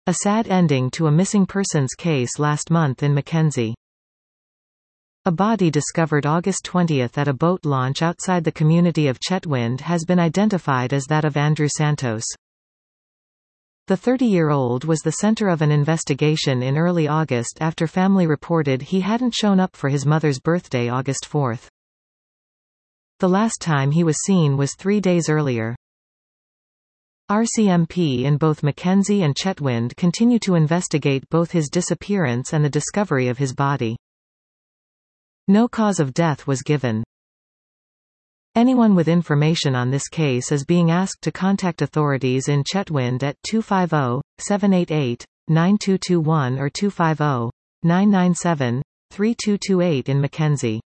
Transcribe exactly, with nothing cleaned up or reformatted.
A sad ending to a missing persons case last month in Mackenzie. A body discovered August twentieth at a boat launch outside the community of Chetwynd has been identified as that of Andrew Santos. The thirty-year-old was the center of an investigation in early August after family reported he hadn't shown up for his mother's birthday August fourth. The last time he was seen was three days earlier. R C M P in both Mackenzie and Chetwynd continue to investigate both his disappearance and the discovery of his body. No cause of death was given. Anyone with information on this case is being asked to contact authorities in Chetwynd at two five zero, seven eight eight, nine two two one or two five zero, nine nine seven, three two two eight in Mackenzie.